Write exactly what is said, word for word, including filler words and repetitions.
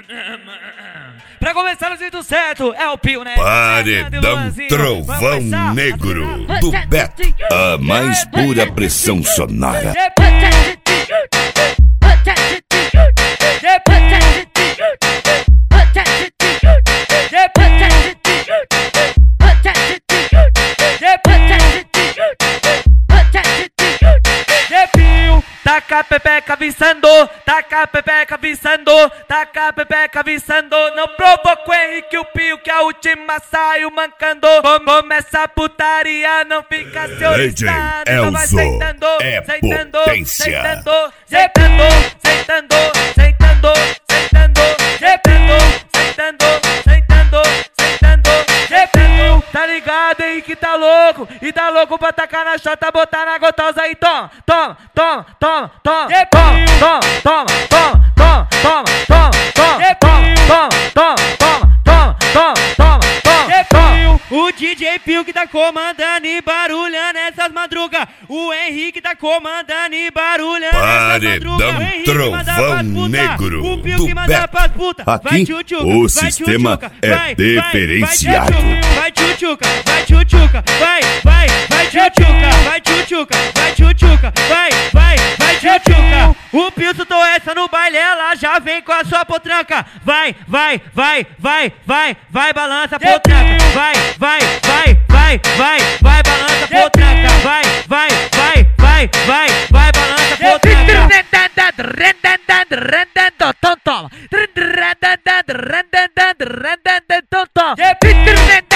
Pra começar no jeito certo, é o Pio, né? Paredão Trovão Negro do Beto, a mais pura pressão sonora. Taca a pepeca visando, taca a pepeca visando, taca a pepeca visando. Não provoca o Henrique o Pio que a última saiu mancando. Começa a putaria, não fica se oriçando. Então vai sentando, é sentando, potência. sentando, sentando, sentando, sentando, sentando, sentando, sentando, sentando, sentando, sentando. Tá ligado, Henrique tá louco, e tá louco pra tacar na chota, botar na gotosa aí, toma, toma, toma, toma, toma, toma, toma, toma, toma, toma, toma, toma, toma, toma, toma, toma, toma, toma, toma. O D J Pio que tá comandando e barulhando essas madrugas. O Henrique tá comandando e barulhando essas madrugas. Trovão Negro o Pio do que manda pras putas. Aqui o sistema é diferenciado. Vai tchutchuca, vai tchutchuca, vai, vai, vai tchutchuca, vai tchutchuca, vai tchutchuca, vai, vai, vai tchutchuca. O Pio soltou essa no baile, ela já vem com a sua potranca. Vai, vai, vai, vai, vai, vai, balança potranca. Vai, vai, vai, vai, vai, vai, balança potranca. Vai, vai, vai, vai, vai, vai, balança potranca. Toma.